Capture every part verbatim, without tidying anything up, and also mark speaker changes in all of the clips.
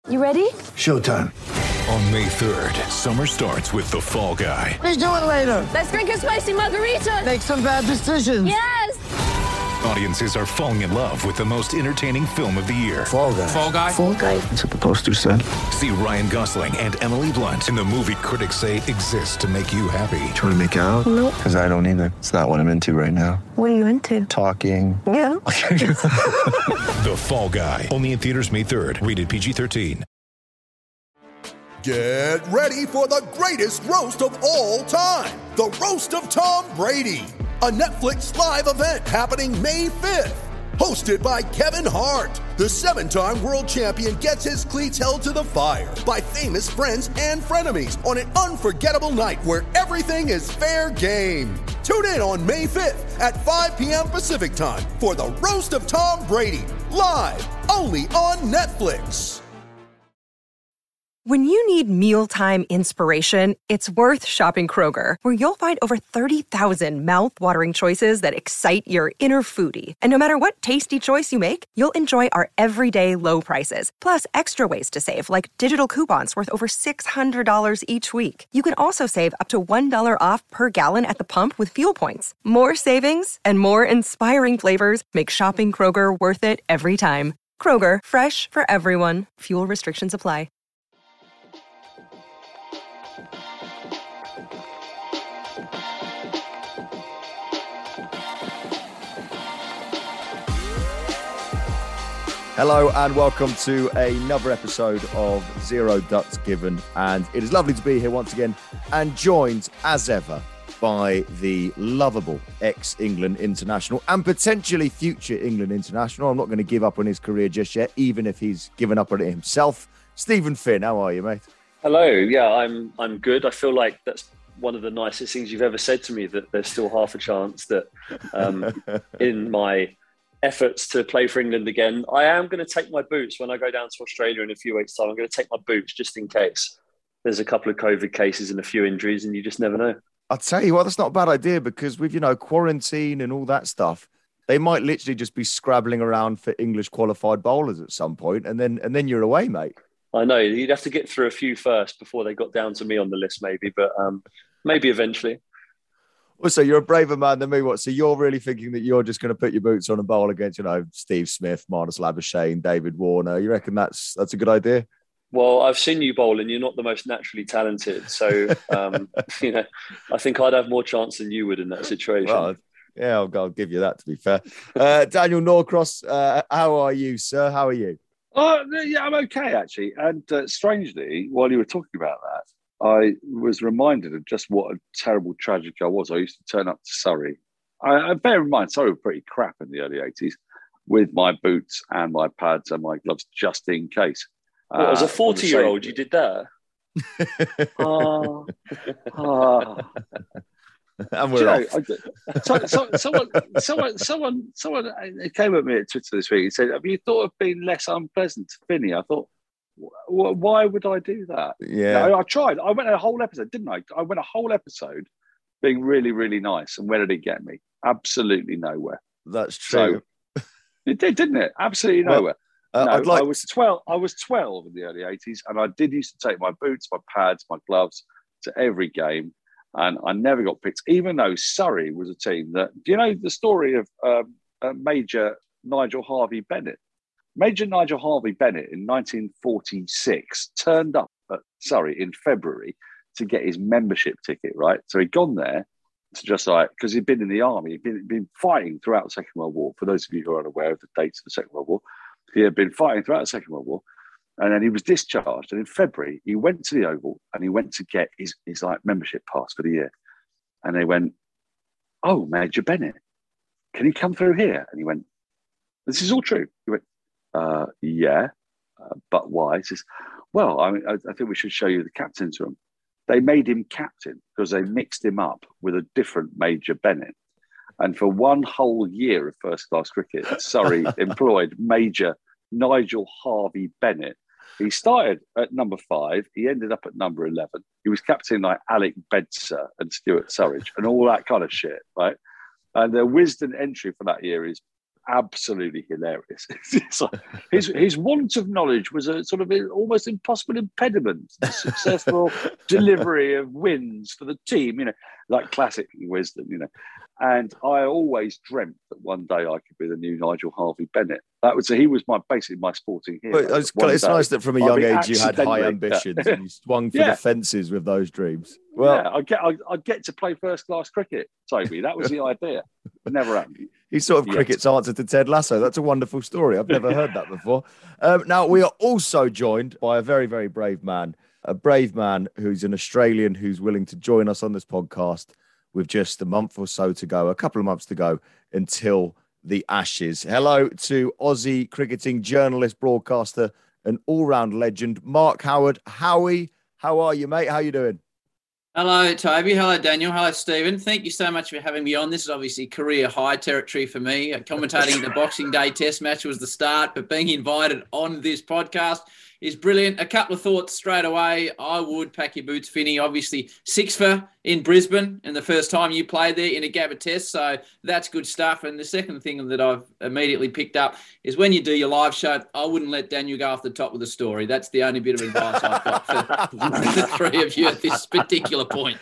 Speaker 1: You ready?
Speaker 2: Showtime.
Speaker 3: On May third, summer starts with The Fall Guy.
Speaker 2: Let's do it later.
Speaker 1: Let's drink a spicy margarita.
Speaker 2: Make some bad decisions.
Speaker 1: Yes!
Speaker 3: Audiences are falling in love with the most entertaining film of the year.
Speaker 2: Fall Guy.
Speaker 3: Fall Guy?
Speaker 1: Fall Guy.
Speaker 2: That's what the poster said.
Speaker 3: See Ryan Gosling and Emily Blunt in the movie critics say exists to make you happy.
Speaker 2: Trying to make it out?
Speaker 1: Nope.
Speaker 2: Because I don't either. It's not what I'm into right now.
Speaker 1: What are you into?
Speaker 2: Talking.
Speaker 1: Yeah.
Speaker 3: The Fall Guy. Only in theaters May third. Rated P G thirteen.
Speaker 4: Get ready for the greatest roast of all time. The Roast of Tom Brady. A Netflix live event happening May fifth. Hosted by Kevin Hart. The seven-time world champion gets his cleats held to the fire by famous friends and frenemies on an unforgettable night where everything is fair game. Tune in on May fifth at five p.m. Pacific time for the Roast of Tom Brady. Live only on Netflix.
Speaker 5: When you need mealtime inspiration, it's worth shopping Kroger, where you'll find over thirty thousand mouth-watering choices that excite your inner foodie. And no matter what tasty choice you make, you'll enjoy our everyday low prices, plus extra ways to save, like digital coupons worth over six hundred dollars each week. You can also save up to one dollar off per gallon at the pump with fuel points. More savings and more inspiring flavors make shopping Kroger worth it every time. Kroger, fresh for everyone. Fuel restrictions apply.
Speaker 6: Hello and welcome to another episode of Zero Ducks Given, and it is lovely to be here once again and joined as ever by the lovable ex-England international and potentially future England international. I'm not going to give up on his career just yet, even if he's given up on it himself. Stephen Finn, how are you, mate?
Speaker 7: Hello, yeah, I'm I'm good. I feel like that's one of the nicest things you've ever said to me, that there's still half a chance that um, in my efforts to play for England again, I am going to take my boots when I go down to Australia in a few weeks' time. I'm going to take my boots just in case there's a couple of COVID cases and a few injuries, and you just never know.
Speaker 6: I'll tell you what, that's not a bad idea, because with, you know, quarantine and all that stuff, they might literally just be scrabbling around for English qualified bowlers at some point, and then and then you're away, mate.
Speaker 7: I know, you'd have to get through a few first before they got down to me on the list, maybe, but um, maybe eventually.
Speaker 6: Also, you're a braver man than me. What? So you're really thinking that you're just going to put your boots on and bowl against, you know, Steve Smith, Marnus Labuschagne, David Warner? You reckon that's that's a good idea?
Speaker 7: Well, I've seen you bowl, and you're not the most naturally talented. So, um, you know, I think I'd have more chance than you would in that situation.
Speaker 6: Well, yeah, I'll, I'll give you that, to be fair. Uh, Daniel Norcross, uh, how are you, sir? How are you?
Speaker 8: Oh, yeah, I'm okay, actually. And uh, strangely, while you were talking about that, I was reminded of just what a terrible tragedy I was. I used to turn up to Surrey. I, I bear in mind, Surrey were pretty crap in the early eighties, with my boots and my pads and my gloves just in case.
Speaker 7: What, as a forty-year-old,
Speaker 8: uh,
Speaker 7: you did that?
Speaker 8: oh, oh.
Speaker 6: And we're off.
Speaker 8: You know, I, so, so, someone, someone, someone, someone came at me at Twitter this week and said, "Have you thought of being less unpleasant to Finney?" I thought, why would I do that?
Speaker 6: Yeah,
Speaker 8: I, I tried. I went a whole episode, didn't I? I went a whole episode being really, really nice. And where did it get me? Absolutely nowhere.
Speaker 6: That's true.
Speaker 8: So, it did, didn't it? Absolutely nowhere.
Speaker 6: Well, uh,
Speaker 8: no,
Speaker 6: I'd like
Speaker 8: I was twelve. I was twelve in the early eighties, and I did used to take my boots, my pads, my gloves to every game, and I never got picked. Even though Surrey was a team that, do you know the story of um, uh, Major Nigel Harvey Bennett? Major Nigel Harvey Bennett in nineteen forty-six turned up at Surrey in February to get his membership ticket, right? So he'd gone there to just like, because he'd been in the army, he'd been, been fighting throughout the Second World War. For those of you who are unaware of the dates of the Second World War, he had been fighting throughout the Second World War. And then he was discharged. And in February, he went to the Oval and he went to get his, his like membership pass for the year. And they went, "Oh, Major Bennett, can you come through here?" And he went, "This is all true." He went, Uh, yeah, uh, but why? He says, "Well, I, mean, I, I think we should show you the captain's room." They made him captain because they mixed him up with a different Major Bennett. And for one whole year of first-class cricket, Surrey employed Major Nigel Harvey Bennett. He started at number five. He ended up at number eleven. He was captain like Alec Bedser and Stuart Surridge and all that kind of shit, right? And the Wisden entry for that year is absolutely hilarious. It's like his his want of knowledge was a sort of almost impossible impediment to the successful delivery of wins for the team. You know, like classic wisdom. You know, and I always dreamt that one day I could be the new Nigel Harvey Bennett. That was he was my basically my sporting hero.
Speaker 6: But it's it's nice that from a young age you had high ambitions
Speaker 8: yeah.
Speaker 6: and you swung for
Speaker 8: yeah.
Speaker 6: the fences with those dreams. Well,
Speaker 8: yeah, I get I, I get to play first class cricket, Toby. That was the idea. It never happened.
Speaker 6: He's sort of
Speaker 8: Yet.
Speaker 6: cricket's answer to Ted Lasso. That's a wonderful story. I've never heard that before. Um, now, we are also joined by a very, very brave man, a brave man who's an Australian who's willing to join us on this podcast with just a month or so to go, a couple of months to go until the Ashes. Hello to Aussie cricketing journalist, broadcaster, and all-round legend, Mark Howard. Howie, how are you, mate? How you doing?
Speaker 9: Hello, Toby. Hello, Daniel. Hello, Stephen. Thank you so much for having me on. This is obviously career high territory for me. Commentating the Boxing Day Test match was the start, but being invited on this podcast is brilliant. A couple of thoughts straight away. I would pack your boots, Finney. Obviously, six for in Brisbane and the first time you played there in a Gabba Test, so that's good stuff. And the second thing that I've immediately picked up is when you do your live show, I wouldn't let Daniel go off the top with a story. That's the only bit of advice I've got for the three of you at this particular point.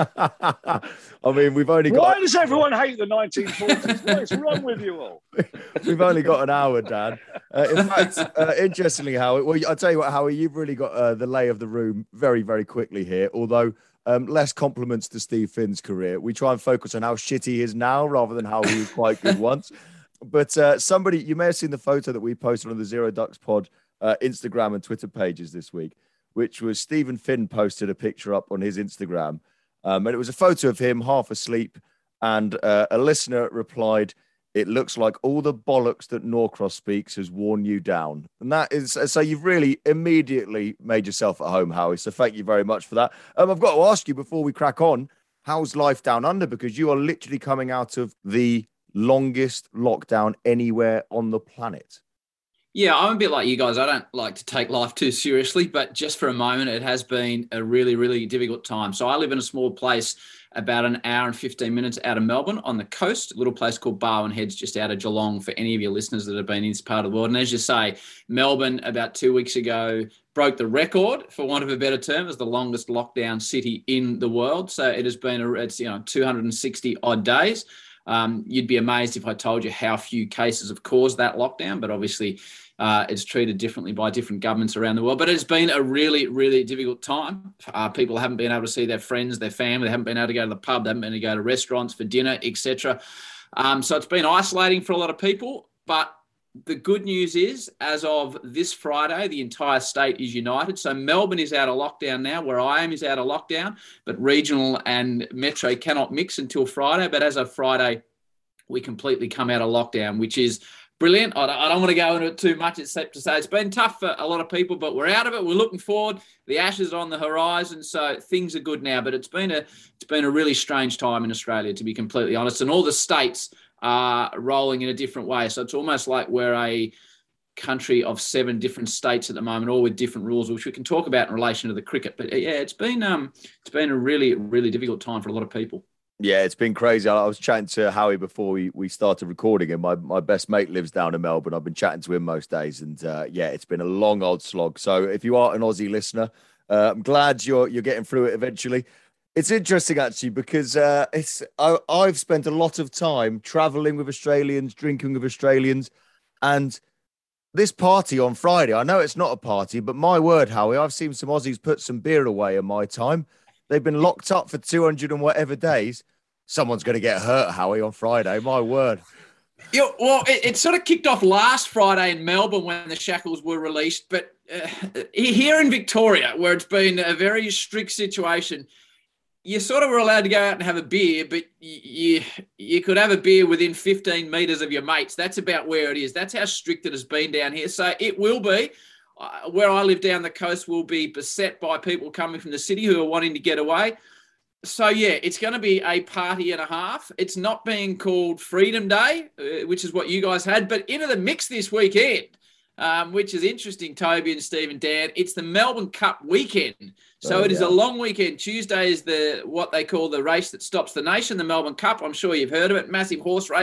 Speaker 6: I mean, we've only got...
Speaker 8: Why does everyone hate the nineteen forties? What's wrong with you all?
Speaker 6: We've only got an hour, Dan. Uh, in fact, uh, interestingly, Howie, well, I'll tell you what, Howie, you've really got uh, the lay of the room very, very quickly here, although um, less compliments to Steve Finn's career. We try and focus on how shit he is now rather than how he was quite good once. But uh, somebody, you may have seen the photo that we posted on the Zero Ducks Pod uh, Instagram and Twitter pages this week, which was Stephen Finn posted a picture up on his Instagram. Um, and it was a photo of him half asleep. And uh, a listener replied, "It looks like all the bollocks that Norcross speaks has worn you down." And that is, so you've really immediately made yourself at home, Howie. So thank you very much for that. Um, I've got to ask you before we crack on, how's life down under? Because you are literally coming out of the longest lockdown anywhere on the planet.
Speaker 9: Yeah, I'm a bit like you guys. I don't like to take life too seriously, but just for a moment, it has been a really, really difficult time. So I live in a small place about an hour and fifteen minutes out of Melbourne on the coast, a little place called Barwon Heads, just out of Geelong, for any of your listeners that have been in this part of the world. And as you say, Melbourne about two weeks ago broke the record, for want of a better term, as the longest lockdown city in the world. So it has been, a, it's, you know, two hundred sixty odd days. Um, you'd be amazed if I told you how few cases have caused that lockdown, but obviously uh, it's treated differently by different governments around the world. But it's been a really, really difficult time. Uh, people haven't been able to see their friends, their family. They haven't been able to go to the pub. They haven't been able to go to restaurants for dinner, et cetera. Um, so it's been isolating for a lot of people. But the good news is, as of this Friday, the entire state is united. So Melbourne is out of lockdown now. Where I am is out of lockdown, but regional and metro cannot mix until Friday. But as of Friday, we completely come out of lockdown, which is brilliant. I don't, I don't want to go into it too much, except to say it's been tough for a lot of people, but we're out of it. We're looking forward. The Ashes are on the horizon, so things are good now. But it's been a it's been a really strange time in Australia, to be completely honest. And all the states are rolling in a different way. So it's almost like we're a country of seven different states at the moment, all with different rules, which we can talk about in relation to the cricket. But yeah, it's been um it's been a really, really difficult time for a lot of people.
Speaker 6: Yeah, it's been crazy. I was chatting to Howie before we, we started recording, and my, my best mate lives down in Melbourne. I've been chatting to him most days, and uh, yeah, it's been a long old slog. So if you are an Aussie listener, uh, I'm glad you're you're getting through it eventually. It's interesting, actually, because uh, it's I, I've spent a lot of time traveling with Australians, drinking with Australians, and this party on Friday, I know it's not a party, but my word, Howie, I've seen some Aussies put some beer away in my time. They've been locked up for two hundred and whatever days. Someone's going to get hurt, Howie, on Friday. My word.
Speaker 9: Yeah, well, it, it sort of kicked off last Friday in Melbourne when the shackles were released. But uh, here in Victoria, where it's been a very strict situation, you sort of were allowed to go out and have a beer, but you, you could have a beer within fifteen metres of your mates. That's about where it is. That's how strict it has been down here. So it will be. Uh, where I live down the coast will be beset by people coming from the city who are wanting to get away. So, yeah, it's going to be a party and a half. It's not being called Freedom Day, uh, which is what you guys had, but into the mix this weekend, um, which is interesting, Toby and Steve and Dan. It's the Melbourne Cup weekend. So oh, it yeah. is a long weekend. Tuesday is the what they call the race that stops the nation, the Melbourne Cup. I'm sure you've heard of it. Massive horse race.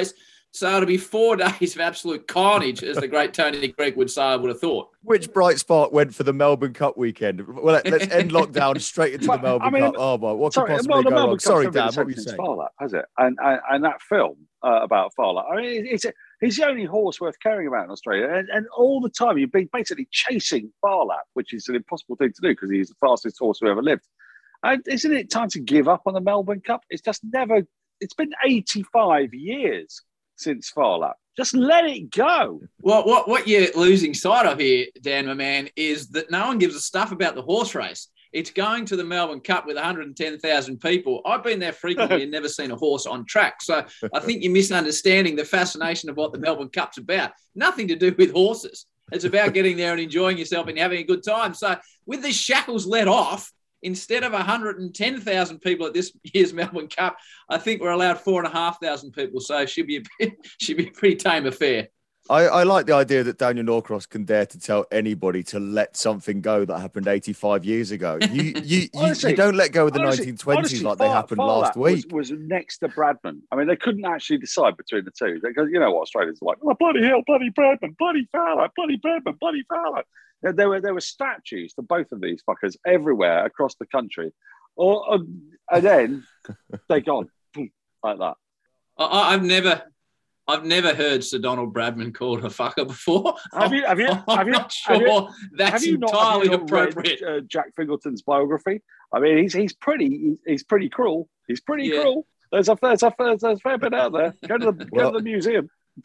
Speaker 9: So it'll be four days of absolute carnage, as the great Tony Greig would say, I would have thought.
Speaker 6: Which bright spark went for the Melbourne Cup weekend? Well, let- let's end lockdown straight into the
Speaker 8: But,
Speaker 6: Melbourne
Speaker 8: I mean,
Speaker 6: Cup. Oh, my, what could
Speaker 8: Sorry,
Speaker 6: possibly
Speaker 8: well, the
Speaker 6: go
Speaker 8: Melbourne
Speaker 6: wrong?
Speaker 8: Cup's
Speaker 6: Sorry,
Speaker 8: never been
Speaker 6: Dan,
Speaker 8: the
Speaker 6: what
Speaker 8: same
Speaker 6: were you
Speaker 8: since
Speaker 6: saying?
Speaker 8: Farlap, has it? And, and and that film uh, about Farlap, I mean, it's a, he's the only horse worth caring about in Australia. And, and all the time you've been basically chasing Farlap, which is an impossible thing to do because he's the fastest horse who ever lived. And isn't it time to give up on the Melbourne Cup? It's just never, it's been eighty-five years since Farlap. Just let it go.
Speaker 9: Well, what, what you're losing sight of here, Dan, my man, is that no one gives a stuff about the horse race. It's going to the Melbourne Cup with one hundred ten thousand people. I've been there frequently and never seen a horse on track. So I think you're misunderstanding the fascination of what the Melbourne Cup's about. Nothing to do with horses. It's about getting there and enjoying yourself and having a good time. So with the shackles let off, instead of one hundred ten thousand people at this year's Melbourne Cup, I think we're allowed four and a half thousand people. So it should be a bit, should be a pretty tame affair.
Speaker 6: I, I like the idea that Daniel Norcross can dare to tell anybody to let something go that happened eighty-five years ago. You you, you,
Speaker 8: Honestly,
Speaker 6: you don't let go of the
Speaker 8: honestly-
Speaker 6: nineteen twenties
Speaker 8: honestly,
Speaker 6: like they
Speaker 8: Far-
Speaker 6: happened
Speaker 8: Farlap
Speaker 6: last week.
Speaker 8: Was, was next to Bradman. I mean, they couldn't actually decide between the two because you know what Australians are like. Oh, bloody hell, bloody Bradman, bloody Fowler, bloody Bradman, bloody Fowler. There, there were there were statues to both of these fuckers everywhere across the country, or um, and then they're gone boom, like that.
Speaker 9: I, I've never, I've never heard Sir Donald Bradman called a fucker before.
Speaker 8: Have you? Have you?
Speaker 9: I'm
Speaker 8: Have you?
Speaker 9: not sure
Speaker 8: have you,
Speaker 9: that's
Speaker 8: have you not,
Speaker 9: entirely
Speaker 8: have you not
Speaker 9: appropriate.
Speaker 8: read, uh, Jack Fingleton's biography. I mean, he's he's pretty he's, he's pretty cruel. He's pretty
Speaker 9: Yeah.
Speaker 8: cruel. There's a there's a there's a fair bit out there. Go to the
Speaker 6: Well-
Speaker 8: go to the museum.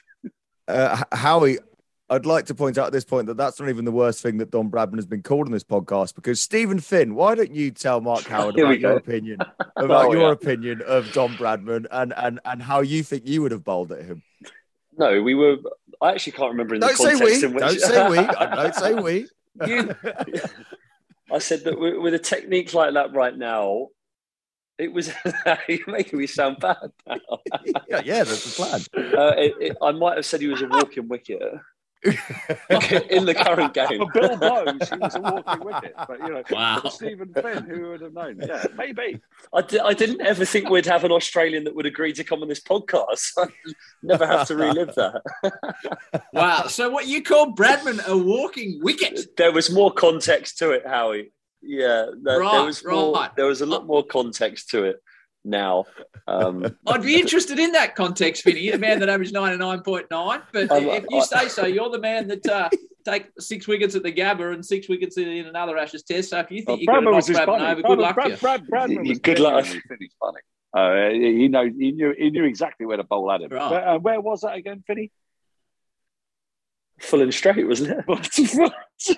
Speaker 6: Uh, H- Howie, I'd like to point out at this point that that's not even the worst thing that Don Bradman has been called on this podcast, because Stephen Finn, why don't you tell Mark Howard
Speaker 7: Here we
Speaker 6: about your
Speaker 7: go.
Speaker 6: opinion about
Speaker 8: Oh,
Speaker 6: your
Speaker 8: yeah.
Speaker 6: opinion of Don Bradman and, and, and how you think you would have bowled at him?
Speaker 7: No, we were. I actually can't remember in the
Speaker 6: Don't say
Speaker 7: context
Speaker 6: we.
Speaker 7: in which.
Speaker 6: Don't say we. Don't say we.
Speaker 7: You- I said that with with a technique like that right now, it was. You're making me sound bad now.
Speaker 6: yeah, yeah, that's the plan.
Speaker 7: Uh, it, it, I might have said he was a walking wicket in the current game.
Speaker 8: For Bill Bowes, he was a walking wicket. But you know,
Speaker 9: Wow.
Speaker 8: for Stephen Finn, who would have known? Yeah, maybe.
Speaker 7: I, di- I didn't ever think we'd have an Australian that would agree to come on this podcast. I never have to relive that.
Speaker 9: Wow. So what you call Bradman a walking wicket?
Speaker 7: There was more context to it, Howie. Yeah, there,
Speaker 9: Right,
Speaker 7: there was more,
Speaker 9: right.
Speaker 7: there was a lot more context to it now. Um,
Speaker 9: I'd be interested in that context, Vinny. You're the man that averaged ninety-nine point nine. But
Speaker 7: I'm-
Speaker 9: if you
Speaker 7: I-
Speaker 9: say so, you're the man that uh, take six wickets at the Gabba and six wickets in, in another Ashes test. So if you think
Speaker 8: Well,
Speaker 9: you could
Speaker 8: Bradman
Speaker 9: have
Speaker 8: was
Speaker 9: knocked
Speaker 8: his
Speaker 9: Bradman
Speaker 8: bunny.
Speaker 9: over, good luck
Speaker 8: Brad,
Speaker 9: to you.
Speaker 8: Brad, Bradman was
Speaker 7: Good luck.
Speaker 8: genuinely Finney's bunny. Uh, he know he knew he knew exactly where to bowl at him.
Speaker 9: Right.
Speaker 8: Where, uh, where was that again, Finney?
Speaker 7: full and straight, wasn't it?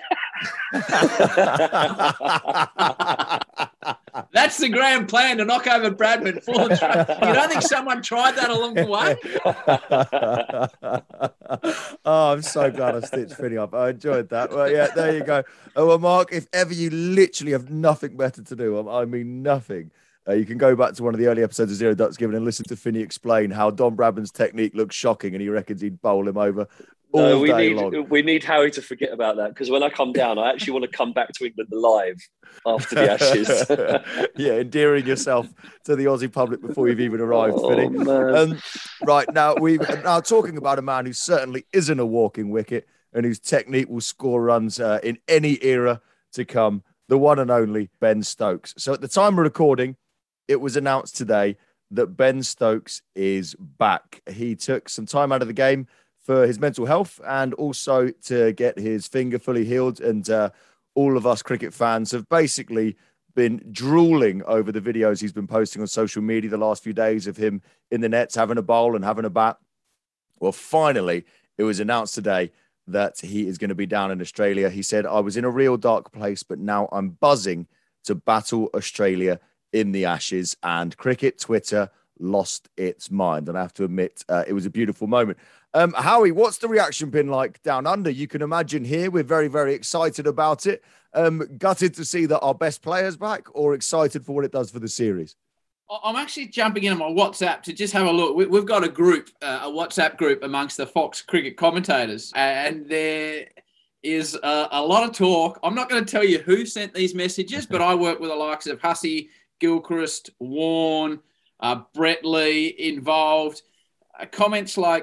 Speaker 9: That's the grand plan, to knock over Bradman full and straight. You don't think someone tried that along the way?
Speaker 6: Oh, I'm so glad I stitched Finney up. I enjoyed that. Well, yeah, there you go. Oh, well, Mark, if ever you literally have nothing better to do, I mean nothing, uh, you can go back to one of the early episodes of Zero Ducks Given and listen to Finney explain how Don Bradman's technique looks shocking and he reckons he'd bowl him over all
Speaker 7: No, we
Speaker 6: day
Speaker 7: need
Speaker 6: long.
Speaker 7: we need Howie to forget about that, because when I come down, I actually want to come back to England alive after the Ashes.
Speaker 6: Yeah, endearing yourself to the Aussie public before you've even arrived,
Speaker 7: Oh,
Speaker 6: Finney.
Speaker 7: man.
Speaker 6: Um, right, now we've now talking about a man who certainly isn't a walking wicket and whose technique will score runs uh, in any era to come, the one and only Ben Stokes. So at the time of recording, it was announced today that Ben Stokes is back. He took some time out of the game for his mental health and also to get his finger fully healed. And uh, all of us cricket fans have basically been drooling over the videos he's been posting on social media the last few days of him in the nets, having a bowl and having a bat. Well, finally, it was announced today that he is going to be down in Australia. He said, I was in a real dark place, but now I'm buzzing to battle Australia in the Ashes. And cricket Twitter lost its mind. And I have to admit, uh, it was a beautiful moment. Um, Howie, what's the reaction been like down under? You can imagine here, we're very, very excited about it. Um, gutted to see that our best player's back, or excited for what it does for the series?
Speaker 9: I'm actually jumping in on my WhatsApp to just have a look. We- We've got a group, uh, a WhatsApp group amongst the Fox cricket commentators, and there is a, a lot of talk. I'm not going to tell you who sent these messages, but I work with the likes of Hussey, Gilchrist, Warren, uh, Brett Lee involved. Uh, comments like,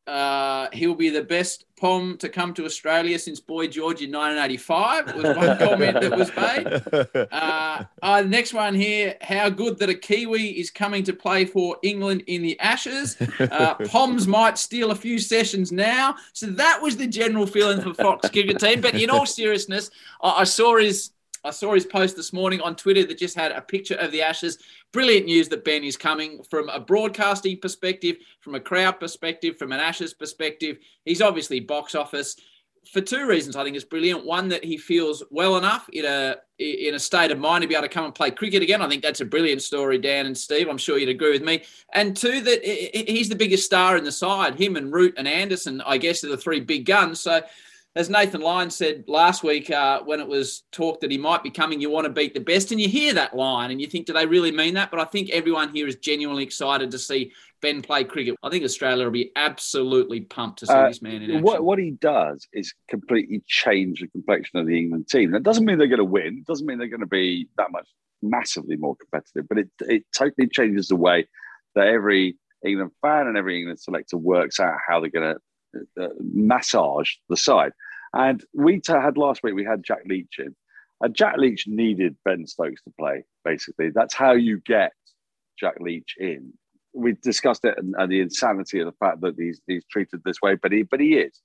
Speaker 9: uh, he'll be the best Pom to come to Australia since Boy George in nineteen eighty-five was one comment that was made. Uh, uh, next one here, how good that a Kiwi is coming to play for England in the Ashes. Uh, Poms might steal a few sessions now. So that was the general feeling for Fox cricket team. But in all seriousness, I, I saw his... I saw his post this morning on Twitter that just had a picture of the Ashes. Brilliant news that Ben is coming from a broadcasting perspective, from a crowd perspective, from an Ashes perspective. He's obviously box office. For two reasons, I think it's brilliant. One, that he feels well enough in a in a state of mind to be able to come and play cricket again. I think that's a brilliant story, Dan and Steve. I'm sure you'd agree with me. And two, that he's the biggest star in the side. Him and Root and Anderson, I guess, are the three big guns. So, as Nathan Lyons said last week uh, when it was talked that he might be coming, you want to beat the best. And you hear that line and you think, do they really mean that? But I think everyone here is genuinely excited to see Ben play cricket. I think Australia will be absolutely pumped to see uh, this man in action.
Speaker 8: What, what he does is completely change the complexion of the England team. That doesn't mean they're going to win. It doesn't mean they're going to be that much massively more competitive. But it, it totally changes the way that every England fan and every England selector works out how they're going to uh, massage the side. And we t- had last week, we had Jack Leach in. And Jack Leach needed Ben Stokes to play, basically. That's how you get Jack Leach in. We discussed it and, and the insanity of the fact that he's, he's treated this way, but he but he is.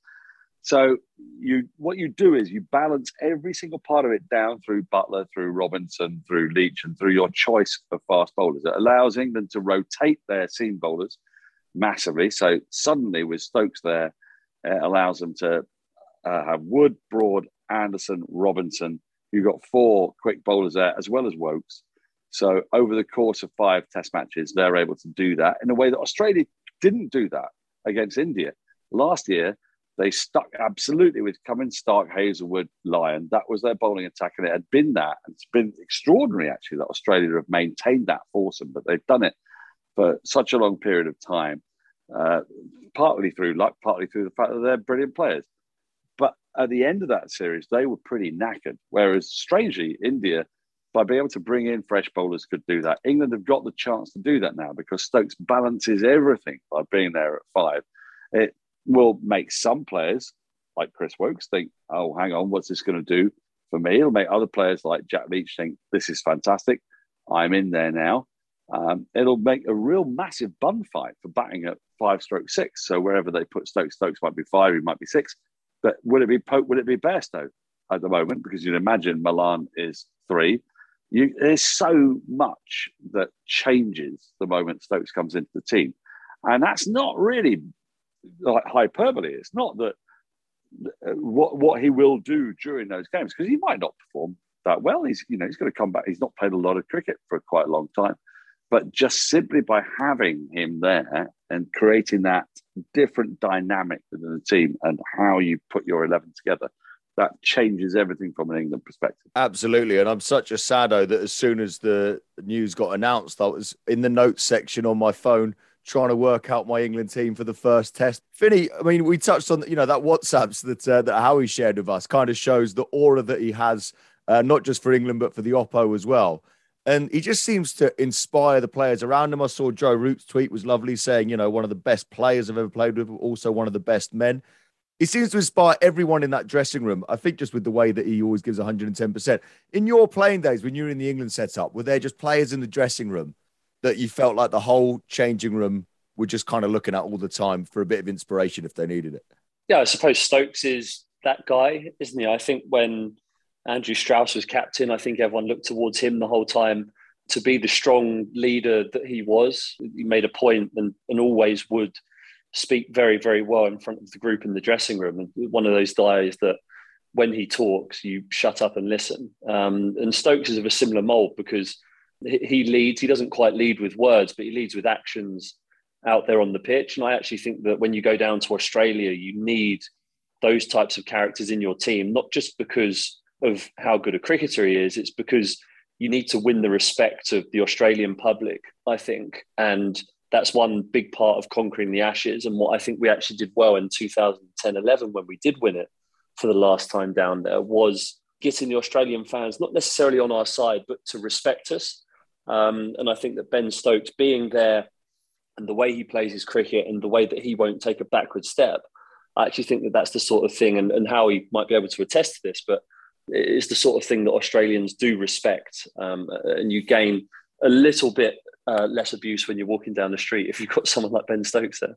Speaker 8: So you what you do is you balance every single part of it down through Buttler, through Robinson, through Leach, and through your choice of fast bowlers. It allows England to rotate their seam bowlers massively. So suddenly with Stokes there, it allows them to Uh, have Wood, Broad, Anderson, Robinson. You've got four quick bowlers there, as well as Wokes. So over the course of five test matches, they're able to do that in a way that Australia didn't do that against India. Last year, they stuck absolutely with Cummins, Stark, Hazelwood, Lyon. That was their bowling attack, and it had been that. And it's been extraordinary, actually, that Australia have maintained that foursome, but they've done it for such a long period of time, uh, partly through luck, partly through the fact that they're brilliant players. But at the end of that series, they were pretty knackered. Whereas, strangely, India, by being able to bring in fresh bowlers, could do that. England have got the chance to do that now because Stokes balances everything by being there at five. It will make some players, like Chris Wokes, think, oh, hang on, what's this going to do for me? It'll make other players like Jack Leach think, this is fantastic. I'm in there now. Um, it'll make a real massive bun fight for batting at five stroke six. So wherever they put Stokes, Stokes might be five, he might be six. But would it be Pope? Would it be Bairstow at the moment? Because you'd imagine Milan is three. You, there's so much that changes the moment Stokes comes into the team, and that's not really like hyperbole. It's not that uh, what what he will do during those games, because he might not perform that well. He's you know he's going to come back. He's not played a lot of cricket for quite a long time, but just simply by having him there and creating that different dynamic within the team and how you put your eleven together, that changes everything from an England perspective.
Speaker 6: Absolutely. And I'm such a saddo that as soon as the news got announced, I was in the notes section on my phone trying to work out my England team for the first test. Finny, I mean, we touched on, you know, that WhatsApps that, uh, that Howie shared with us kind of shows the aura that he has, uh, not just for England, but for the Oppo as well. And he just seems to inspire the players around him. I saw Joe Root's tweet was lovely, saying, you know, one of the best players I've ever played with, also one of the best men. He seems to inspire everyone in that dressing room. I think just with the way that he always gives one hundred ten percent. In your playing days, when you were in the England setup, were there just players in the dressing room that you felt like the whole changing room were just kind of looking at all the time for a bit of inspiration if they needed it?
Speaker 7: Yeah, I suppose Stokes is that guy, isn't he? I think when Andrew Strauss was captain, I think everyone looked towards him the whole time to be the strong leader that he was. He made a point and, and always would speak very, very well in front of the group in the dressing room. And one of those guys that when he talks, you shut up and listen. Um, and Stokes is of a similar mould because he leads. He doesn't quite lead with words, but he leads with actions out there on the pitch. And I actually think that when you go down to Australia, you need those types of characters in your team, not just because of how good a cricketer he is, it's because you need to win the respect of the Australian public, I think. And that's one big part of conquering the Ashes. And what I think we actually did well in two thousand ten eleven when we did win it for the last time down there was getting the Australian fans, not necessarily on our side, but to respect us. Um, and I think that Ben Stokes being there and the way he plays his cricket and the way that he won't take a backward step, I actually think that that's the sort of thing, and, and Howie might be able to attest to this, but it's the sort of thing that Australians do respect. Um, and you gain a little bit uh, less abuse when you're walking down the street if you've got someone like Ben Stokes there.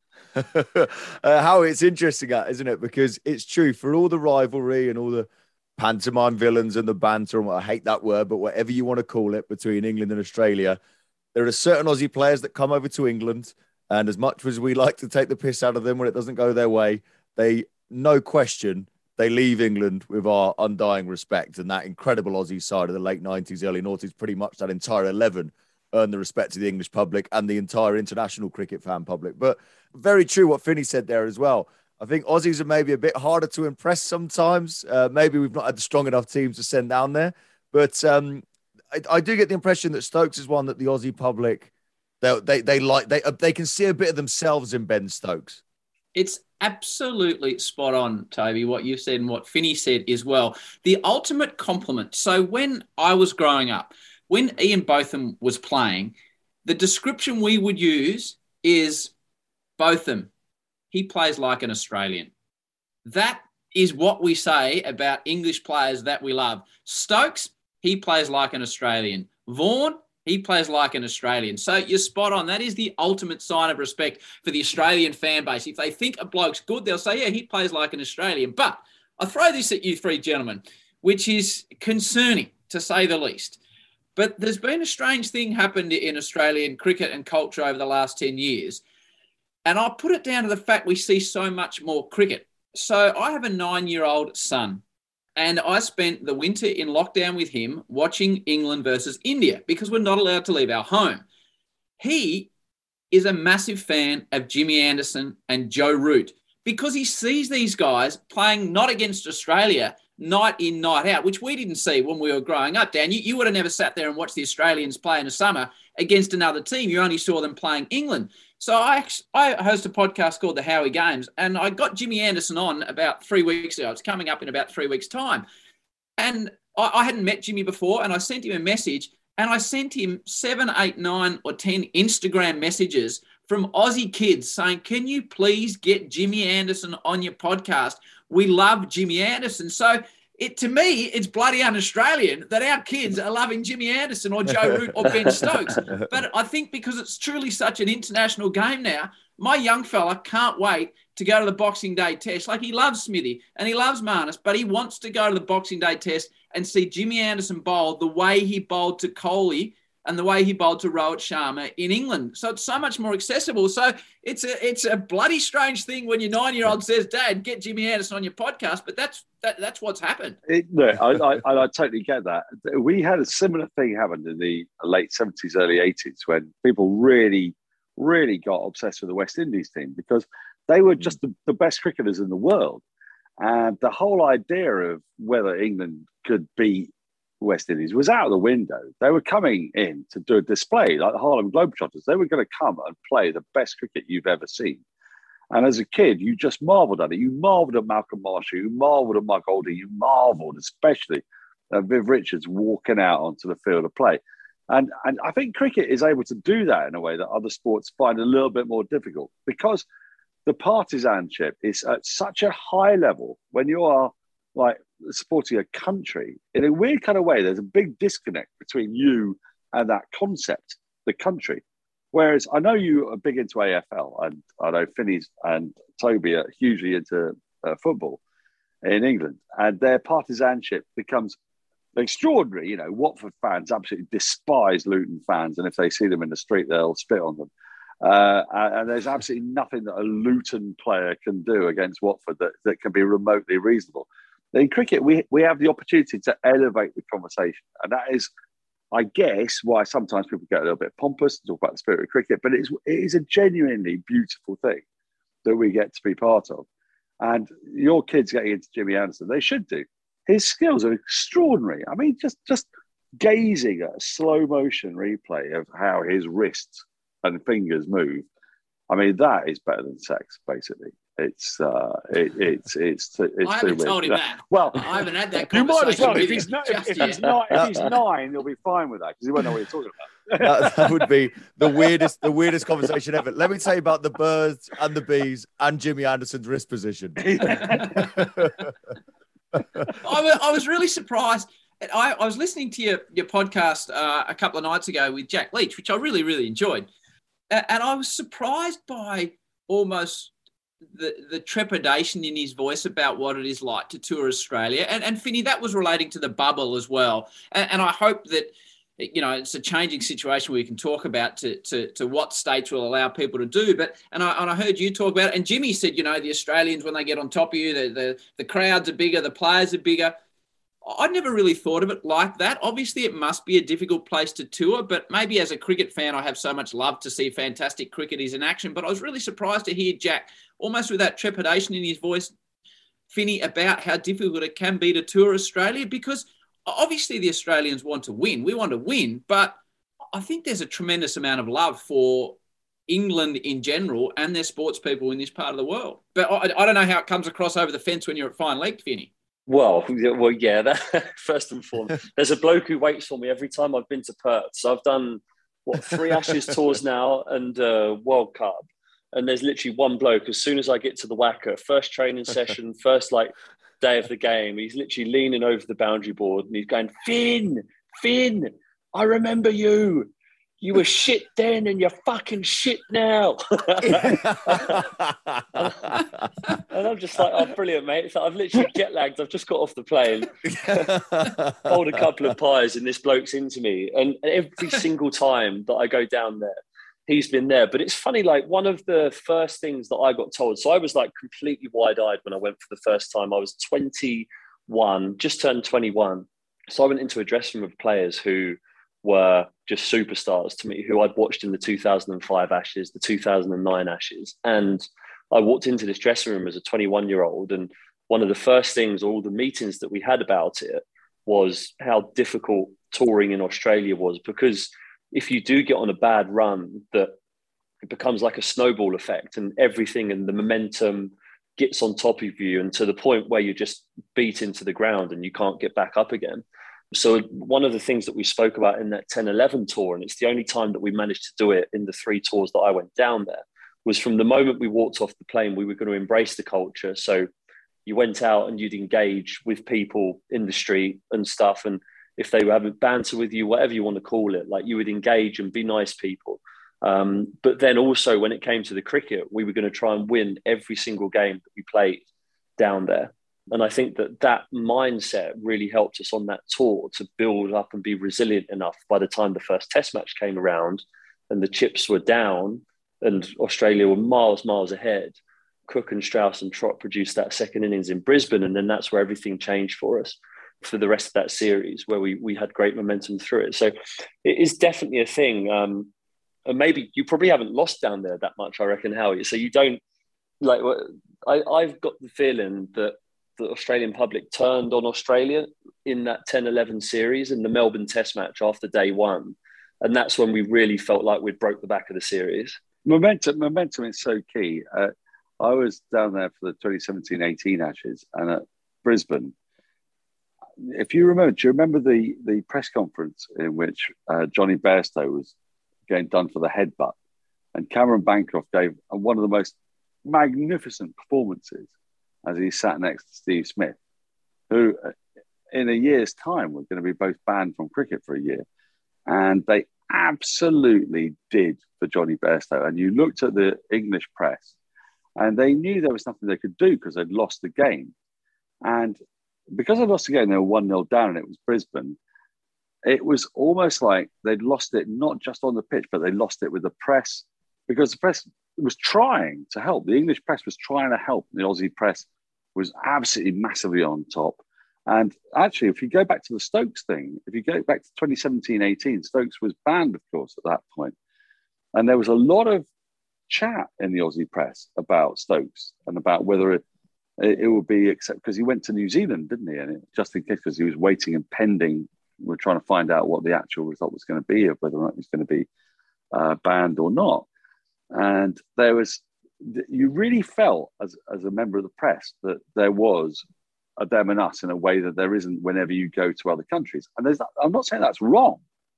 Speaker 6: uh, Howie, it's interesting, that, isn't it? Because it's true, for all the rivalry and all the pantomime villains and the banter, and I hate that word, but whatever you want to call it, between England and Australia, there are certain Aussie players that come over to England, and as much as we like to take the piss out of them when it doesn't go their way, they, no question, they leave England with our undying respect. And that incredible Aussie side of the late nineties, early noughties, pretty much that entire eleven earned the respect of the English public and the entire international cricket fan public. But very true what Finney said there as well. I think Aussies are maybe a bit harder to impress sometimes. Uh, maybe we've not had the strong enough teams to send down there. But um, I, I do get the impression that Stokes is one that the Aussie public, they they, they like, they, they can see a bit of themselves in Ben Stokes.
Speaker 9: It's absolutely spot on, Toby, what you said and what Finney said as well. The ultimate compliment. So when I was growing up, when Ian Botham was playing, the description we would use is Botham, he plays like an Australian. That is what we say about English players that we love. Stokes, he plays like an Australian. Vaughan, he plays like an Australian. So you're spot on. That is the ultimate sign of respect for the Australian fan base. If they think a bloke's good, they'll say, yeah, he plays like an Australian. But I throw this at you three gentlemen, which is concerning, to say the least. But there's been a strange thing happened in Australian cricket and culture over the last ten years. And I'll put it down to the fact we see so much more cricket. So I have a nine-year-old son, and I spent the winter in lockdown with him watching England versus India because we're not allowed to leave our home. He is a massive fan of Jimmy Anderson and Joe Root because he sees these guys playing not against Australia night in, night out, which we didn't see when we were growing up, Dan. You, you would have never sat there and watched the Australians play in the summer against another team. You only saw them playing England. So I, I host a podcast called The Howie Games, and I got Jimmy Anderson on about three weeks ago. It's coming up in about three weeks' time. And I, I hadn't met Jimmy before, and I sent him a message, and I sent him seven, eight, nine, or ten Instagram messages from Aussie kids saying, can you please get Jimmy Anderson on your podcast? We love Jimmy Anderson. So it to me, it's bloody un-Australian that our kids are loving Jimmy Anderson or Joe Root or Ben Stokes. But I think because it's truly such an international game now, my young fella can't wait to go to the Boxing Day test. Like, he loves Smithy and he loves Marnus, but he wants to go to the Boxing Day test and see Jimmy Anderson bowl the way he bowled to Kohli and the way he bowled to Rohit Sharma in England. So it's so much more accessible. So it's a it's a bloody strange thing when your nine-year-old says, Dad, get Jimmy Anderson on your podcast. But that's that, that's what's happened.
Speaker 8: It, no, I, I, I totally get that. We had a similar thing happen in the late seventies, early eighties, when people really, really got obsessed with the West Indies team because they were just the, the best cricketers in the world. And the whole idea of whether England could beat West Indies was out of the window. They were coming in to do a display like the Harlem Globetrotters. They were going to come and play the best cricket you've ever seen. And as a kid, you just marvelled at it. You marvelled at Malcolm Marshall. You marvelled at Mike Oldie. You marvelled especially at Viv Richards walking out onto the field of play. And, and I think cricket is able to do that in a way that other sports find a little bit more difficult because the partisanship is at such a high level when you are like supporting a country. In a weird kind of way, there's a big disconnect between you and that concept, the country. Whereas I know you are big into A F L, and I know Finney's and Toby are hugely into uh, football in England, and their partisanship becomes extraordinary. You know, Watford fans absolutely despise Luton fans, and if they see them in the street, they'll spit on them. Uh, and there's absolutely nothing that a Luton player can do against Watford that, that can be remotely reasonable. In cricket, we, we have the opportunity to elevate the conversation. And that is, I guess, why sometimes people get a little bit pompous and talk about the spirit of cricket. But it is, it is a genuinely beautiful thing that we get to be part of. And your kids getting into Jimmy Anderson, they should do. His skills are extraordinary. I mean, just, just gazing at a slow motion replay of how his wrists and fingers move. I mean, that is better than sex, basically. It's uh, it, it's it's it's
Speaker 9: I haven't
Speaker 8: too
Speaker 9: told
Speaker 8: weird.
Speaker 9: him that.
Speaker 8: Well,
Speaker 9: I haven't had that
Speaker 8: you might as
Speaker 9: conversation
Speaker 8: well.
Speaker 9: with
Speaker 8: If
Speaker 9: him
Speaker 8: he's, not, if,
Speaker 9: just
Speaker 8: if,
Speaker 9: yet.
Speaker 8: he's nine, if he's nine, he'll be fine with that because he won't know what you're talking about.
Speaker 6: that, that would be the weirdest, the weirdest conversation ever. Let me tell you about the birds and the bees and Jimmy Anderson's wrist position.
Speaker 9: I, was, I was really surprised. I, I was listening to your, your podcast uh, a couple of nights ago with Jack Leach, which I really, really enjoyed. And I was surprised by almost the, the trepidation in his voice about what it is like to tour Australia. And, and Finney, that was relating to the bubble as well. And, and I hope that, you know, it's a changing situation we can talk about to, to, to what states will allow people to do. But, and I, and I heard you talk about it. And Jimmy said, you know, the Australians, when they get on top of you, the, the, the crowds are bigger, the players are bigger. I never really thought of it like that. Obviously, it must be a difficult place to tour, but maybe as a cricket fan, I have so much love to see fantastic cricketers in action. But I was really surprised to hear Jack, almost with that trepidation in his voice, Finney, about how difficult it can be to tour Australia, because obviously the Australians want to win. We want to win, but I think there's a tremendous amount of love for England in general and their sports people in this part of the world. But I, I don't know how it comes across over the fence when you're at fine leg, Finney.
Speaker 7: Well, well, yeah. That, first and foremost, there's a bloke who waits for me every time I've been to Perth. So I've done what three Ashes tours now and uh, World Cup, and there's literally one bloke. As soon as I get to the Wacker, first training session, first like day of the game, he's literally leaning over the boundary board and he's going, "Finn, Finn, I remember you. You were shit then and you're fucking shit now." And I'm just like, "Oh, brilliant, mate." It's like, I've literally jet lagged. I've just got off the plane, hold a couple of pies and this bloke's into me. And every single time that I go down there, he's been there. But it's funny, like one of the first things that I got told, so I was like completely wide-eyed when I went for the first time. I was twenty-one, just turned twenty-one. So I went into a dressing room of players who were just superstars to me, who I'd watched in the two thousand five Ashes, the two thousand nine Ashes. And I walked into this dressing room as a twenty-one-year-old, and one of the first things, all the meetings that we had about it, was how difficult touring in Australia was. Because if you do get on a bad run, that it becomes like a snowball effect, and everything and the momentum gets on top of you, and to the point where you're just beat into the ground and you can't get back up again. So one of the things that we spoke about in that ten eleven tour, and it's the only time that we managed to do it in the three tours that I went down there, was from the moment we walked off the plane, we were going to embrace the culture. So you went out and you'd engage with people in the street and stuff. And if they were having banter with you, whatever you want to call it, like you would engage and be nice people. Um, but then also when it came to the cricket, we were going to try and win every single game that we played down there. And I think that that mindset really helped us on that tour to build up and be resilient enough by the time the first test match came around and the chips were down and Australia were miles, miles ahead. Cook and Strauss and Trott produced that second innings in Brisbane. And then that's where everything changed for us for the rest of that series, where we, we had great momentum through it. So it is definitely a thing. Um, and maybe you probably haven't lost down there that much, I reckon, Howie. So you don't, like, I, I've got the feeling that the Australian public turned on Australia in that ten eleven series in the Melbourne Test match after day one. And that's when we really felt like we'd broke the back of the series.
Speaker 8: Momentum, momentum is so key. Uh, I was down there for the twenty seventeen eighteen Ashes and at Brisbane. If you remember, do you remember the, the press conference in which uh, Johnny Bairstow was getting done for the headbutt? And Cameron Bancroft gave one of the most magnificent performances as he sat next to Steve Smith, who in a year's time were going to be both banned from cricket for a year. And they absolutely did for Johnny Bairstow. And you looked at the English press and they knew there was nothing they could do because they'd lost the game. And because they lost the game, they were one nil down and it was Brisbane. It was almost like they'd lost it, not just on the pitch, but they lost it with the press, because the press was trying to help. The English press was trying to help. The Aussie press was absolutely massively on top. And actually, if you go back to the Stokes thing, if you go back to twenty seventeen eighteen, Stokes was banned, of course, at that point. And there was a lot of chat in the Aussie press about Stokes and about whether it, it, it would be accepted, because he went to New Zealand, didn't he? And it, just in case, because he was waiting and pending. We're trying to find out what the actual result was going to be, of whether or not he was going to be uh, banned or not. And there was you really felt as, as a member of the press that there was a them and us in a way that there isn't whenever you go to other countries. And there's, I'm not saying that's wrong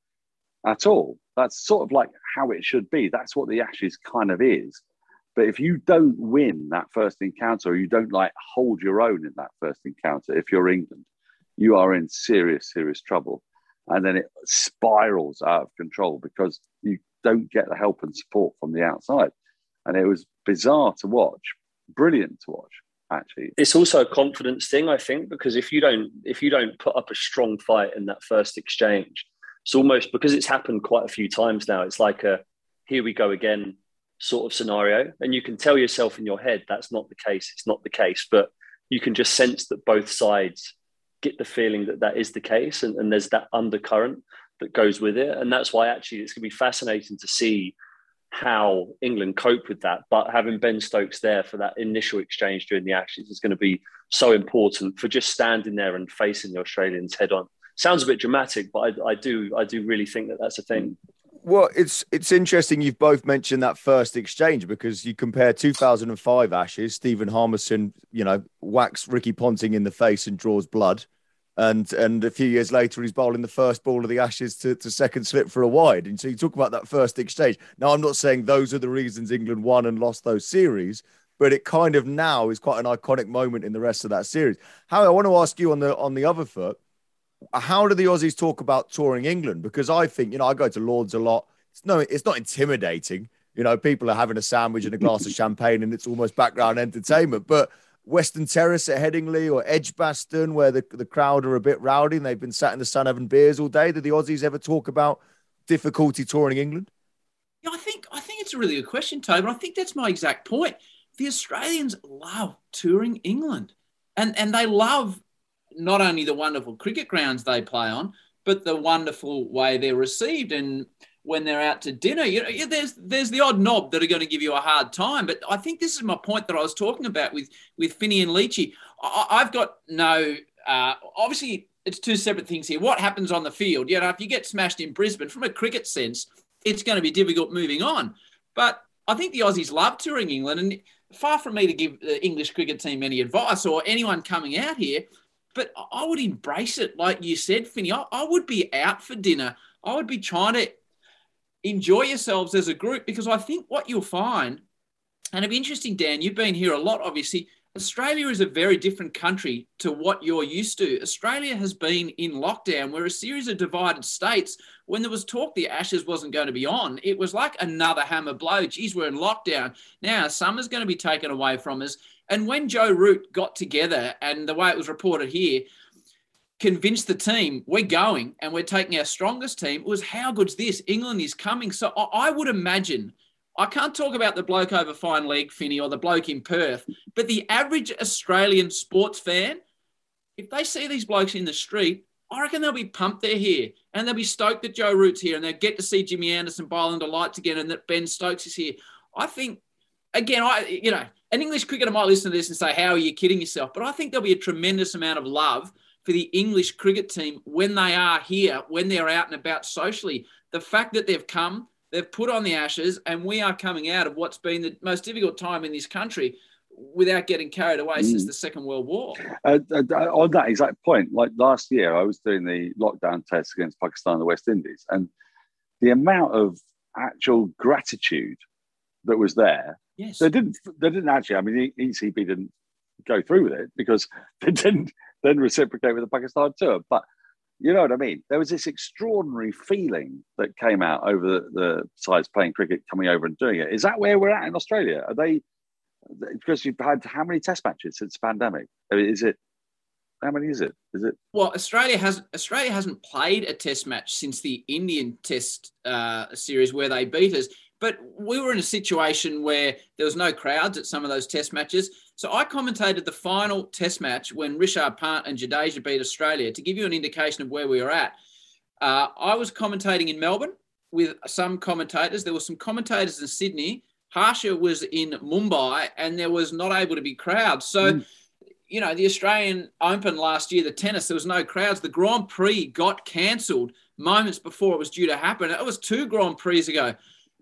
Speaker 8: at all. That's sort of like how it should be. That's what the Ashes kind of is. But if you don't win that first encounter, or you don't like hold your own in that first encounter, if you're England, you are in serious, serious trouble. And then it spirals out of control because you don't get the help and support from the outside. And it was bizarre to watch, brilliant to watch, actually.
Speaker 7: It's also a confidence thing, I think, because if you don't if you don't put up a strong fight in that first exchange, it's almost, because it's happened quite a few times now, it's like a here we go again sort of scenario. And you can tell yourself in your head that's not the case, it's not the case, but you can just sense that both sides get the feeling that that is the case, and, and there's that undercurrent that goes with it. And that's why actually it's going to be fascinating to see how England cope with that. But having Ben Stokes there for that initial exchange during the Ashes is going to be so important for just standing there and facing the Australians head on. Sounds a bit dramatic, but I, I do I do really think that that's a thing.
Speaker 6: Well, it's it's interesting you've both mentioned that first exchange, because you compare two thousand five Ashes, Stephen Harmison, you know, whacks Ricky Ponting in the face and draws blood. And and a few years later, he's bowling the first ball of the Ashes to, to second slip for a wide. And so you talk about that first exchange. Now, I'm not saying those are the reasons England won and lost those series, but it kind of now is quite an iconic moment in the rest of that series. Howie, I want to ask you on the on the other foot, how do the Aussies talk about touring England? Because I think, you know, I go to Lord's a lot. It's no, it's not intimidating. You know, people are having a sandwich and a glass of champagne and it's almost background entertainment. But Western Terrace at Headingley or Edgbaston, where the, the crowd are a bit rowdy and they've been sat in the sun having beers all day, did the Aussies ever talk about difficulty touring England?
Speaker 9: Yeah, I think I think it's a really good question, Toby. I think that's my exact point. The Australians love touring England, and and they love not only the wonderful cricket grounds they play on, but the wonderful way they're received. And when they're out to dinner, you know, yeah, there's there's the odd knob that are going to give you a hard time. But I think this is my point that I was talking about with with Finney and Leachy. I, I've got no, uh, obviously it's two separate things here. What happens on the field? You know, if you get smashed in Brisbane, from a cricket sense, it's going to be difficult moving on. But I think the Aussies love touring England, and far from me to give the English cricket team any advice or anyone coming out here, but I would embrace it. Like you said, Finney, I, I would be out for dinner. I would be trying to enjoy yourselves as a group, because I think what you'll find, and it'd be interesting, Dan, you've been here a lot, obviously. Australia is a very different country to what you're used to. Australia has been in lockdown. We're a series of divided states. When there was talk the Ashes wasn't going to be on, it was like another hammer blow. Geez, we're in lockdown. Now summer's going to be taken away from us. And when Joe Root got together, and the way it was reported here, convinced the team, we're going and we're taking our strongest team, it was, how good's this? England is coming. So I would imagine, I can't talk about the bloke over fine leg, Finney, or the bloke in Perth, but the average Australian sports fan, if they see these blokes in the street, I reckon they'll be pumped they're here, and they'll be stoked that Joe Root's here, and they'll get to see Jimmy Anderson bowl under lights again, and that Ben Stokes is here. I think, again, I you know, an English cricketer might listen to this and say, how are you kidding yourself? But I think there'll be a tremendous amount of love for the English cricket team when they are here, when they're out and about socially. The fact that they've come, they've put on the Ashes, and we are coming out of what's been the most difficult time in this country without getting carried away mm. since the Second World War.
Speaker 8: Uh, uh, on that exact point, like last year, I was doing the lockdown tests against Pakistan and the West Indies, and the amount of actual gratitude that was there,
Speaker 9: yes.
Speaker 8: they didn't, they didn't actually, I mean, E C B didn't go through with it because they didn't then reciprocate with the Pakistan tour. But you know what I mean? There was this extraordinary feeling that came out over the, the sides playing cricket, coming over and doing it. Is that where we're at in Australia? Are they, because you've had how many test matches since the pandemic? I mean, is it, how many is it? Is it?
Speaker 9: Well, Australia has Australia hasn't played a test match since the Indian Test uh, series where they beat us. But we were in a situation where there was no crowds at some of those test matches. So I commentated the final test match when Rishabh Pant and Jadeja beat Australia. To give you an indication of where we were at, uh, I was commentating in Melbourne with some commentators. There were some commentators in Sydney. Harsha was in Mumbai, and there was not able to be crowds. So, mm. you know, the Australian Open last year, the tennis, there was no crowds. The Grand Prix got cancelled moments before it was due to happen. It was two Grand Prix ago.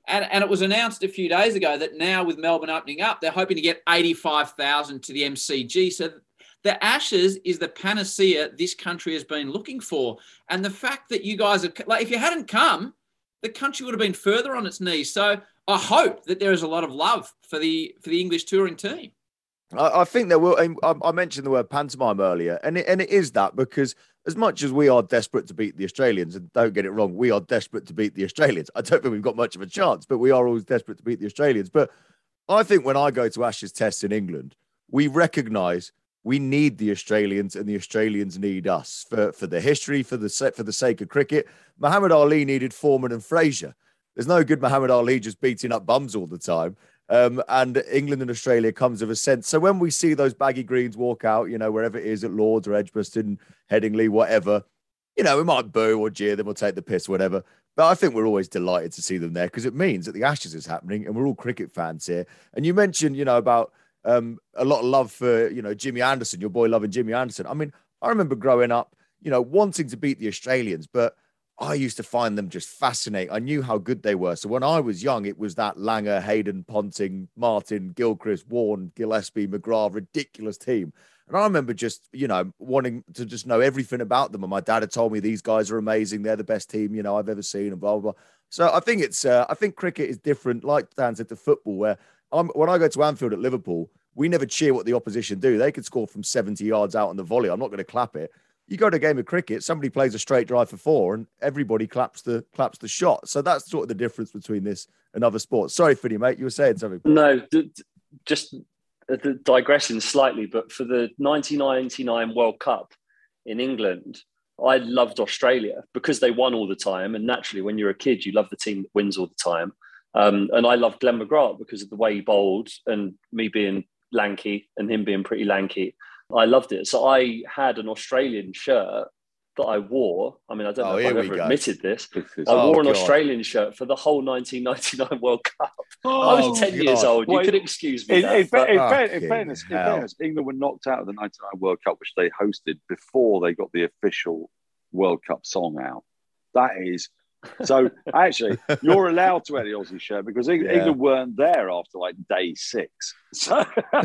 Speaker 9: And, and it was announced a few days ago that now with Melbourne opening up, they're hoping to get eighty-five thousand to the M C G. So the Ashes is the panacea this country has been looking for. And the fact that you guys have, like, if you hadn't come, the country would have been further on its knees. So I hope that there is a lot of love for the for the English touring team.
Speaker 6: I, I think there will. I, I mentioned the word pantomime earlier, and it, and it is that because as much as we are desperate to beat the Australians, and don't get it wrong, we are desperate to beat the Australians. I don't think we've got much of a chance, but we are always desperate to beat the Australians. But I think when I go to Ashes tests in England, we recognise we need the Australians and the Australians need us for, for the history, for the for the sake of cricket. Muhammad Ali needed Foreman and Frazier. There's no good Muhammad Ali just beating up bums all the time. Um, and England and Australia comes of a sense. So when we see those baggy greens walk out, you know, wherever it is at Lords or Edgbaston, Headingley, whatever, you know, we might boo or jeer them or take the piss, whatever. But I think we're always delighted to see them there because it means that the Ashes is happening and we're all cricket fans here. And you mentioned, you know, about um, a lot of love for, you know, Jimmy Anderson, your boy loving Jimmy Anderson. I mean, I remember growing up, you know, wanting to beat the Australians, but I used to find them just fascinating. I knew how good they were. So when I was young, it was that Langer, Hayden, Ponting, Martin, Gilchrist, Warne, Gillespie, McGrath, ridiculous team. And I remember just, you know, wanting to just know everything about them. And my dad had told me these guys are amazing. They're the best team, you know, I've ever seen and blah, blah, blah. So I think it's, uh, I think cricket is different, like Dan said, to football, where I'm, when I go to Anfield at Liverpool, we never cheer what the opposition do. They could score from seventy yards out on the volley. I'm not going to clap it. You go to a game of cricket, somebody plays a straight drive for four and everybody claps the claps the shot. So that's sort of the difference between this and other sports. Sorry, Finny, mate, you were saying something.
Speaker 7: No, d- d- just uh, digressing slightly, but for the nineteen ninety-nine World Cup in England, I loved Australia because they won all the time. And naturally, when you're a kid, you love the team that wins all the time. Um, and I loved Glenn McGrath because of the way he bowled and me being lanky and him being pretty lanky. I loved it. So I had an Australian shirt that I wore. I mean, I don't know
Speaker 6: oh,
Speaker 7: if I've ever
Speaker 6: go.
Speaker 7: admitted this. I
Speaker 6: oh,
Speaker 7: wore an
Speaker 6: God.
Speaker 7: Australian shirt for the whole nineteen ninety-nine World Cup.
Speaker 8: Oh,
Speaker 7: I was ten
Speaker 6: God.
Speaker 7: years old. You
Speaker 8: Well,
Speaker 7: could excuse me.
Speaker 8: In,
Speaker 7: that,
Speaker 8: in,
Speaker 7: but-
Speaker 8: in,
Speaker 6: Oh,
Speaker 8: fair, in, fairness, in
Speaker 6: hell.
Speaker 8: fairness, England were knocked out of the ninety-nine World Cup, which they hosted before they got the official World Cup song out. That is... So, actually, you're allowed to wear the Aussie shirt because England,
Speaker 6: Yeah.
Speaker 8: England weren't there after, like, day six. So...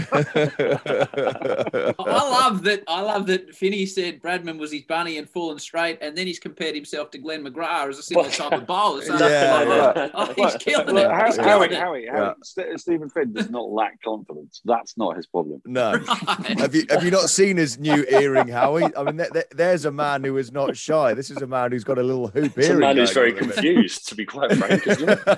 Speaker 9: I love that. I love that Finney said Bradman was his bunny and fallen straight, and then he's compared himself to Glenn McGrath as a similar type of bowler. So
Speaker 6: Yeah,
Speaker 9: oh,
Speaker 6: yeah.
Speaker 9: oh, he's killing
Speaker 8: Well,
Speaker 9: it.
Speaker 8: Harry,
Speaker 9: He's
Speaker 8: Harry,
Speaker 9: killing it.
Speaker 8: Harry, Harry, St- Stephen Finn does not lack confidence. That's not his problem.
Speaker 6: No.
Speaker 9: Right.
Speaker 6: Have you have you not seen his new earring, Howie? I mean, th- th- there's a man who is not shy. This is a man who's got a little hoop
Speaker 7: It's a
Speaker 6: earring.
Speaker 7: man who's very
Speaker 6: going on at the
Speaker 7: confused, to be quite frank, isn't it?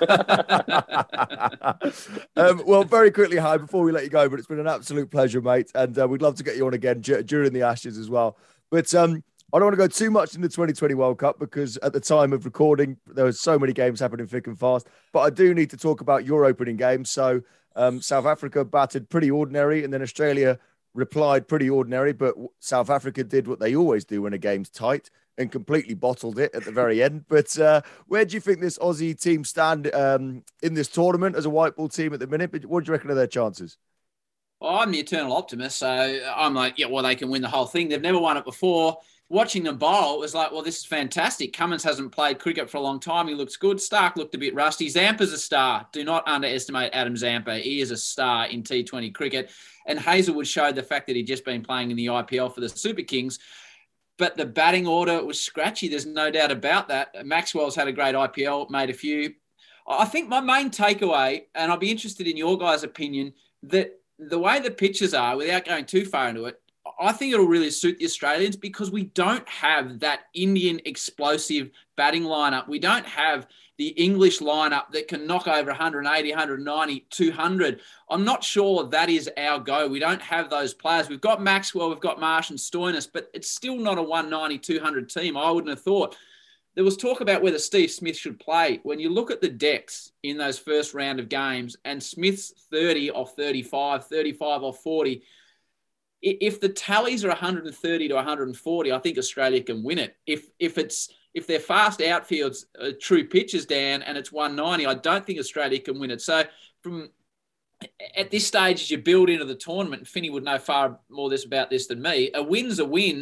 Speaker 6: um, well, very quickly, Howie, before we let you go, but it's been an absolute pleasure, mate. And uh, we'd love to get you on again d- during the Ashes as well. But um, I don't want to go too much in the twenty twenty World Cup because at the time of recording, there were so many games happening thick and fast. But I do need to talk about your opening game. So um, South Africa batted pretty ordinary, and then Australia replied pretty ordinary. But South Africa did what they always do when a game's tight and completely bottled it at the very end. But uh, where do you think this Aussie team stand um, in this tournament as a white ball team at the minute? But what do you reckon of their chances?
Speaker 9: Well, I'm the eternal optimist, so I'm like, yeah, well, they can win the whole thing. They've never won it before. Watching them bowl, it was like, well, this is fantastic. Cummins hasn't played cricket for a long time. He looks good. Stark looked a bit rusty. Zampa's a star. Do not underestimate Adam Zampa. He is a star in T twenty cricket. And Hazelwood showed the fact that he'd just been playing in the I P L for the Super Kings. But the batting order was scratchy. There's no doubt about that. Maxwell's had a great I P L, made a few. I think my main takeaway, and I'd be interested in your guys' opinion, that the way the pitches are, without going too far into it, I think it'll really suit the Australians because we don't have that Indian explosive batting lineup. We don't have the English lineup that can knock over one eighty, one ninety, two hundred. I'm not sure that is our go. We don't have those players. We've got Maxwell, we've got Marsh and Stoinis, but it's still not a one ninety, two hundred team. I wouldn't have thought. There was talk about whether Steve Smith should play. When you look at the decks in those first round of games and Smith's thirty off thirty-five, thirty-five off forty, if the tallies are one thirty to one forty, I think Australia can win it. If if it's if they're fast outfields, uh, true pitches, Dan, and it's one ninety, I don't think Australia can win it. So from at this stage, as you build into the tournament, Finney would know far more this about this than me, a win's a win.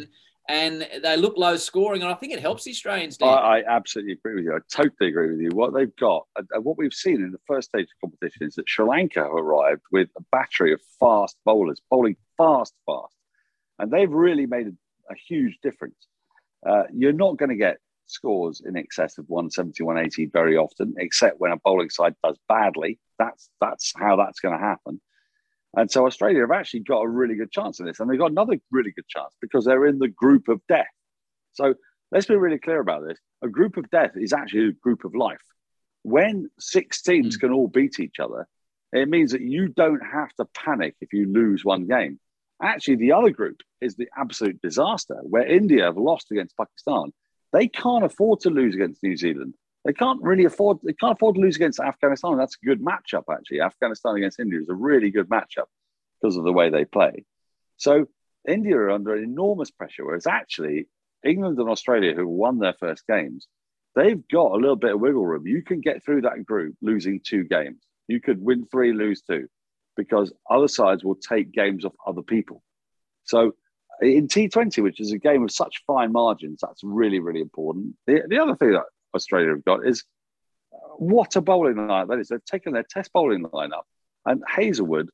Speaker 9: and they look low scoring, and I think it helps the Australians. Dan.
Speaker 8: I, I absolutely agree with you. I totally agree with you. What they've got, and what we've seen in the first stage of competition is that Sri Lanka have arrived with a battery of fast bowlers, bowling fast, fast. And they've really made a, a huge difference. Uh, you're not going to get scores in excess of one seventy, one eighty very often, except when a bowling side does badly. That's that's how that's going to happen. And so Australia have actually got a really good chance in this. And they've got another really good chance because they're in the group of death. So let's be really clear about this. A group of death is actually a group of life. When six teams mm. can all beat each other, it means that you don't have to panic if you lose one game. Actually, the other group is the absolute disaster, where India have lost against Pakistan. They can't afford to lose against New Zealand. They can't really afford, they can't afford to lose against Afghanistan. That's a good matchup, actually. Afghanistan against India is a really good matchup because of the way they play. So India are under enormous pressure, whereas actually England and Australia, who won their first games, they've got a little bit of wiggle room. You can get through that group losing two games. You could win three, lose two, because other sides will take games off other people. So in T twenty, which is a game of such fine margins, that's really, really important. The, the other thing that Australia have got is uh, what a bowling lineup that is. They've taken their test bowling lineup, and Hazlewood,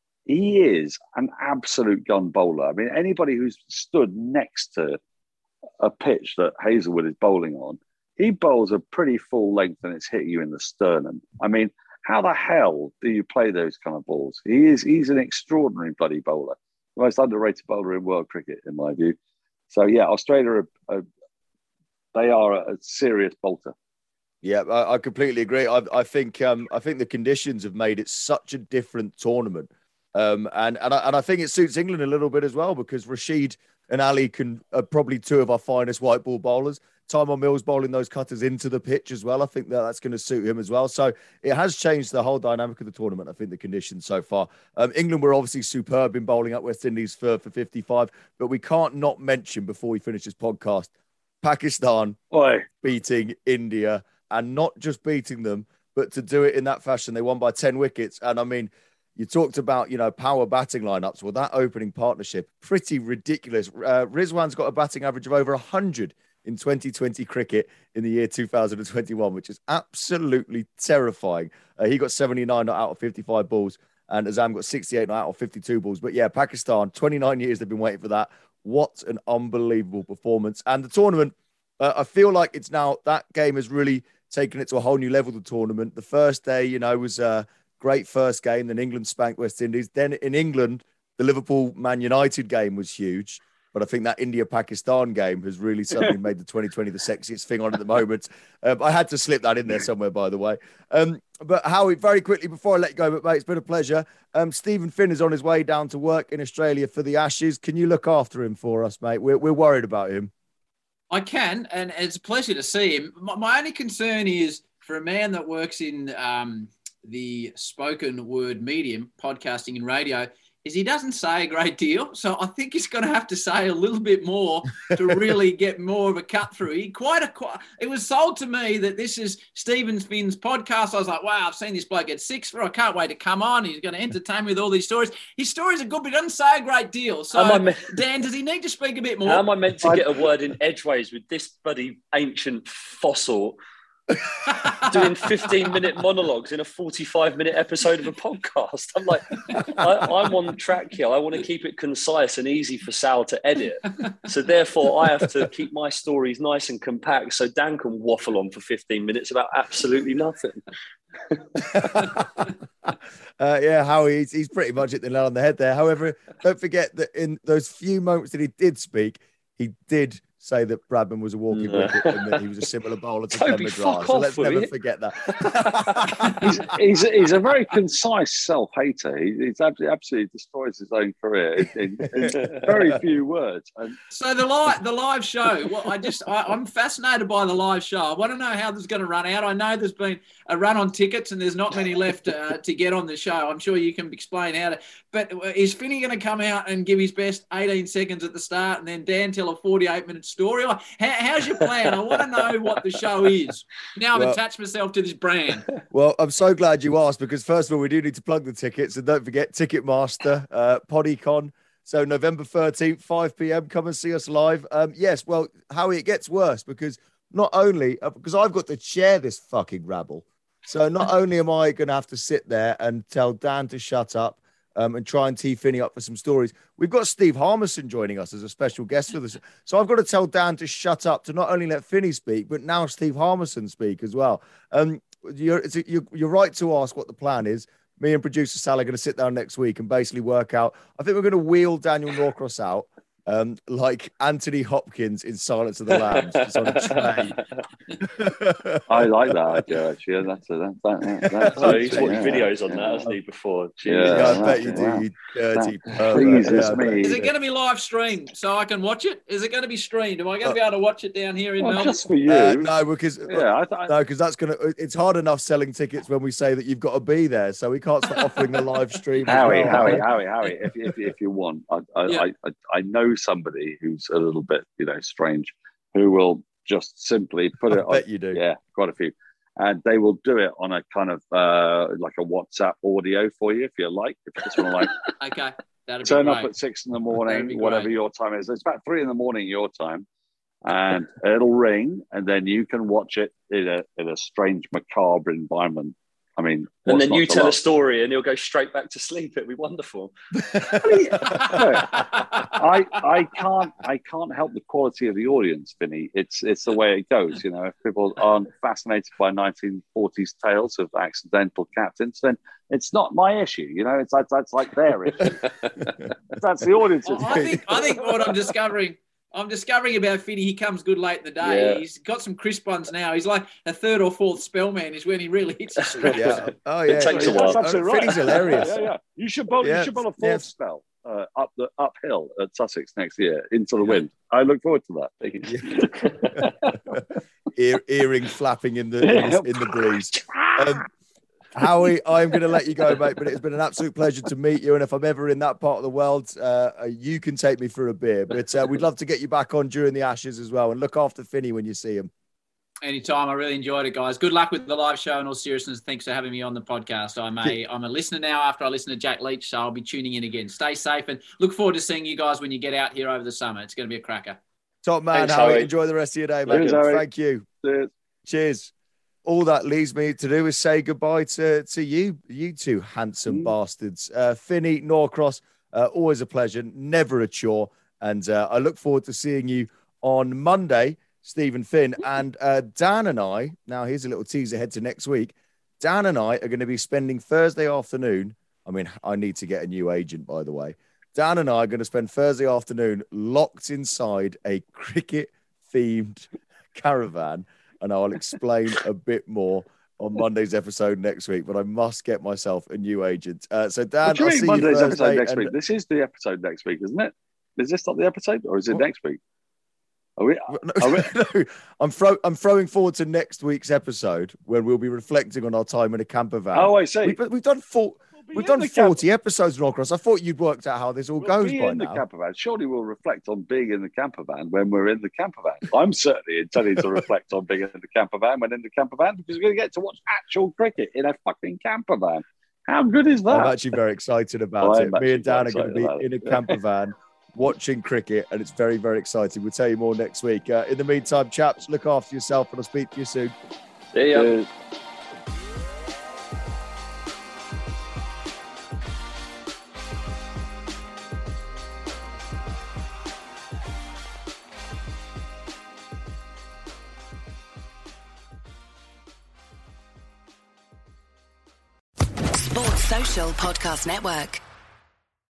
Speaker 8: he is an absolute gun bowler. I mean, anybody who's stood next to a pitch that Hazlewood is bowling on, he bowls a pretty full length and it's hit you in the sternum. I mean, how the hell do you play those kind of balls? He is, he's an extraordinary bloody bowler. The most underrated bowler in world cricket, in my view. So, yeah, Australia, are, are, they are a serious bolter.
Speaker 6: Yeah, I, I completely agree. I, I think um, I think the conditions have made it such a different tournament. Um, and, and, I, and I think it suits England a little bit as well, because Rashid and Ali can are probably two of our finest white ball bowlers. Tymon Mills bowling those cutters into the pitch as well. I think that that's going to suit him as well. So it has changed the whole dynamic of the tournament, I think, the conditions so far. Um, England were obviously superb in bowling at West Indies for, for fifty-five, but we can't not mention, before we finish this podcast, Pakistan
Speaker 8: Oi.
Speaker 6: beating India, and not just beating them, but to do it in that fashion. They won by ten wickets. And I mean, you talked about, you know, power batting lineups. Well, that opening partnership, pretty ridiculous. Uh, Rizwan's got a batting average of over one hundred in twenty twenty cricket in the year two thousand twenty-one, which is absolutely terrifying. Uh, he got seventy-nine not out of fifty-five balls, and Azam got sixty-eight not out of fifty-two balls. But yeah, Pakistan, twenty-nine years they've been waiting for that. What an unbelievable performance. And the tournament, uh, I feel like it's now, that game has really taken it to a whole new level, the tournament. The first day, you know, was a great first game. Then England spanked West Indies. Then in England, the Liverpool-Man United game was huge. But I think that India-Pakistan game has really suddenly made the twenty twenty the sexiest thing on at the moment. Um, I had to slip that in there somewhere, by the way. Um, but Howie, very quickly, before I let you go, but mate, it's been a pleasure. Um, Stephen Finn is on his way down to work in Australia for the Ashes. Can you look after him for us, mate? We're, we're worried about him.
Speaker 9: I can, and it's a pleasure to see him. My, my only concern is, for a man that works in um, the spoken word medium, podcasting and radio, is he doesn't say a great deal. So I think he's going to have to say a little bit more to really get more of a cut through. He quite a quite, it was sold to me that this is Stephen Finn's podcast. I was like, wow, I've seen this bloke at six for. I can't wait to come on. He's going to entertain me with all these stories. His stories are good, but he doesn't say a great deal. So, meant, Dan, does he need to speak a bit more?
Speaker 7: How am I meant to get a word in edgeways with this bloody ancient fossil doing fifteen minute monologues in a forty-five minute episode of a podcast? I'm like, I, I'm on track here. I want to keep it concise and easy for Sal to edit. So therefore, I have to keep my stories nice and compact so Dan can waffle on for fifteen minutes about absolutely nothing.
Speaker 6: uh, yeah, Howie, he's, he's pretty much hit the nail on the head there. However, don't forget that in those few moments that he did speak, he did say that Bradman was a walking wicket and that he was a similar bowler to Glenn McGrath. So let's never you? forget that.
Speaker 8: he's, he's, he's a very concise self-hater. He, he's absolutely, absolutely destroys his own career in, in, in very few words. And...
Speaker 9: So the live the live show. Well, I just I, I'm fascinated by the live show. I want to know how this is going to run out. I know there's been a run on tickets and there's not many left uh, to get on the show. I'm sure you can explain how to. But is Finney going to come out and give his best eighteen seconds at the start and then Dan tell a forty-eight minute story? How, how's your plan? I want to know what the show is. Now I've well, attached myself to this brand.
Speaker 6: Well, I'm so glad you asked, because first of all, we do need to plug the tickets, and don't forget Ticketmaster, uh, Podicon, So November thirteenth, five p.m. Come and see us live. Um, yes, well, Howie, it gets worse because not only uh, because I've got to chair this fucking rabble. So not only am I going to have to sit there and tell Dan to shut up um, and try and tee Finney up for some stories, we've got Steve Harmison joining us as a special guest for this. So I've got to tell Dan to shut up to not only let Finney speak, but now Steve Harmison speak as well. Um, you're, it's, you're, you're right to ask what the plan is. Me and producer Sal are going to sit down next week and basically work out. I think we're going to wheel Daniel Norcross out um, like Anthony Hopkins in Silence of the Lambs, just on a tray.
Speaker 8: I like that idea, actually. That's a, that, that, that's
Speaker 7: oh, he's watched
Speaker 8: yeah,
Speaker 7: videos on
Speaker 8: yeah.
Speaker 7: that, hasn't he, before?
Speaker 6: Yeah,
Speaker 8: Yeah,
Speaker 6: I bet you do,
Speaker 8: wow.
Speaker 6: you dirty
Speaker 8: That
Speaker 6: pervert.
Speaker 8: pleases
Speaker 6: Yeah,
Speaker 8: me.
Speaker 9: Is it going to be live streamed so I can watch it? Is it going to be streamed? Am I going to be able to watch it down here in
Speaker 8: Well,
Speaker 9: Melbourne?
Speaker 8: just for you.
Speaker 6: Uh, no, because
Speaker 8: yeah, I th-
Speaker 6: no, because that's gonna. It's hard enough selling tickets when we say that you've got to be there, so we can't start offering the live stream. as
Speaker 8: Howie,
Speaker 6: well.
Speaker 8: Howie, Howie, Howie. If, if, if you want, I, I,
Speaker 9: Yeah.
Speaker 8: I, I, I know somebody who's a little bit, you know, strange, who will just simply put
Speaker 6: I
Speaker 8: it on.
Speaker 6: bet you do.
Speaker 8: Yeah, quite a few. And they will do it on a kind of uh, like a WhatsApp audio for you, if you like. If you just want to like
Speaker 9: Okay, that'd be
Speaker 8: turn
Speaker 9: great.
Speaker 8: up at six in the
Speaker 9: That'd
Speaker 8: morning,
Speaker 9: be
Speaker 8: whatever
Speaker 9: great.
Speaker 8: your time is. It's about three in the morning your time, and it'll ring, and then you can watch it in a in a strange, macabre environment. I mean,
Speaker 7: And
Speaker 8: what's
Speaker 7: then
Speaker 8: not
Speaker 7: you
Speaker 8: to
Speaker 7: tell a
Speaker 8: love?
Speaker 7: story and he'll go straight back to sleep. It'd be wonderful.
Speaker 8: I I can't I can't help the quality of the audience, Vinny. It's it's the way it goes. You know, if people aren't fascinated by nineteen forties tales of accidental captains, then it's not my issue. You know, it's that's, that's like their issue. That's the audience's
Speaker 9: I think I think what I'm discovering, I'm discovering about Finney, he comes good late in the day.
Speaker 8: Yeah.
Speaker 9: He's got some crisp ones now. He's like a third or fourth spellman is when he really hits his straps.
Speaker 6: Yeah. Oh yeah.
Speaker 7: It takes a
Speaker 8: That's
Speaker 7: while.
Speaker 8: absolutely right.
Speaker 6: Finney's hilarious.
Speaker 8: Yeah, yeah. You should bowl.
Speaker 6: Yeah,
Speaker 8: You should bowl a fourth
Speaker 6: yeah.
Speaker 8: spell uh, up the uphill at Sussex next year into the wind. I look forward to that.
Speaker 6: Ear, earring flapping in the in the, in the breeze. Um, Howie, I'm going to let you go, mate, but it's been an absolute pleasure to meet you. And if I'm ever in that part of the world, uh, you can take me for a beer. But uh, we'd love to get you back on during the Ashes as well. And look after Finney when you see him.
Speaker 9: Anytime. I really enjoyed it, guys. Good luck with the live show. In all seriousness, thanks for having me on the podcast. I'm a, I'm a listener now after I listen to Jack Leach, so I'll be tuning in again. Stay safe and look forward to seeing you guys when you get out here over the summer. It's going to be a cracker.
Speaker 6: Top man,
Speaker 7: Thanks,
Speaker 6: Howie.
Speaker 7: Howie.
Speaker 6: Enjoy the rest of your day, mate.
Speaker 8: Cheers, Howie.
Speaker 6: Thank you.
Speaker 8: Cheers.
Speaker 6: Cheers. All that leaves me to do is say goodbye to, to you, you two handsome
Speaker 8: Mm.
Speaker 6: bastards. Uh, Finney, Norcross, uh, always a pleasure, never a chore. And uh, I look forward to seeing you on Monday, Stephen Finn. And uh, Dan and I, now here's a little teaser ahead to next week. Dan and I are going to be spending Thursday afternoon. I mean, I need to get a new agent, by the way. Dan and I are going to spend Thursday afternoon locked inside a cricket-themed caravan. And I'll explain a bit more on Monday's episode next week, but I must get myself a new agent. Uh, so, Dan,
Speaker 8: What do you
Speaker 6: I'll
Speaker 8: mean
Speaker 6: see
Speaker 8: Monday's
Speaker 6: you Thursday.
Speaker 8: episode next
Speaker 6: and-
Speaker 8: week? This is the episode next week, isn't it? Is this not the episode, or is it
Speaker 6: What?
Speaker 8: next week? Are we?
Speaker 6: No,
Speaker 8: Are we?
Speaker 6: no, I'm, throw, I'm throwing forward to next week's episode when we'll be reflecting on our time in a camper van.
Speaker 8: Oh, I see.
Speaker 6: We've, we've done four,
Speaker 8: be
Speaker 6: we've
Speaker 8: in
Speaker 6: done
Speaker 8: the camper-
Speaker 6: forty episodes, Norcross. I thought you'd worked out how this all
Speaker 8: We'll
Speaker 6: goes
Speaker 8: be
Speaker 6: by
Speaker 8: in the
Speaker 6: now.
Speaker 8: camper van. Surely we'll reflect on being in the camper van when we're in the camper van. I'm certainly intending to reflect on being in the camper van when in the camper van because we're going to get to watch actual cricket in a fucking camper van. How good is that?
Speaker 6: I'm actually very excited about
Speaker 8: I'm
Speaker 6: it. Me
Speaker 8: actually
Speaker 6: and Dan are
Speaker 8: quite
Speaker 6: going to be
Speaker 8: excited
Speaker 6: in a
Speaker 8: about it.
Speaker 6: camper van watching cricket, and it's very, very exciting. We'll tell you more next week. Uh, in the meantime, chaps, look after yourself, and I'll speak to you soon.
Speaker 7: See ya.
Speaker 8: Cheers.
Speaker 10: Sports Social Podcast Network.